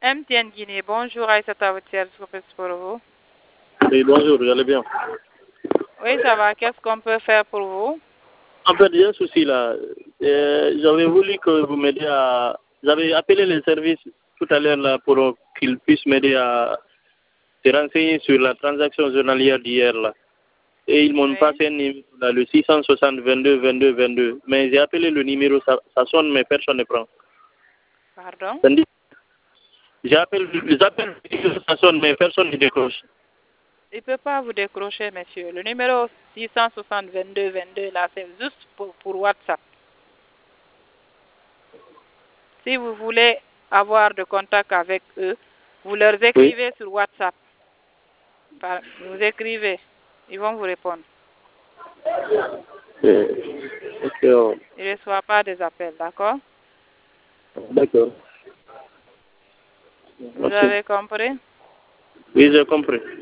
MTN Guinée, bonjour Aïssata, votre service pour vous. Oui, bonjour, vous allez bien? Oui, ça va. Qu'est-ce qu'on peut faire pour vous? En fait, il y a un souci là. J'avais voulu que vous m'aidiez à... J'avais appelé les services tout à l'heure là pour qu'ils puissent m'aider à se renseigner sur la transaction journalière d'hier là. Et ils m'ont Oui. passé un numéro là, le 660 22 22 22. Mais j'ai appelé le numéro, ça sonne, mais personne ne prend. Pardon? J'appelle, ça sonne, mais personne ne décroche. Il ne peut pas vous décrocher, monsieur. Le numéro 660 22 22, là, c'est juste pour WhatsApp. Si vous voulez avoir de contact avec eux, vous leur écrivez sur WhatsApp. Vous écrivez, ils vont vous répondre. Ok. Ils ne reçoivent pas des appels, d'accord? D'accord. Vous avez compris? Oui, j'ai compris.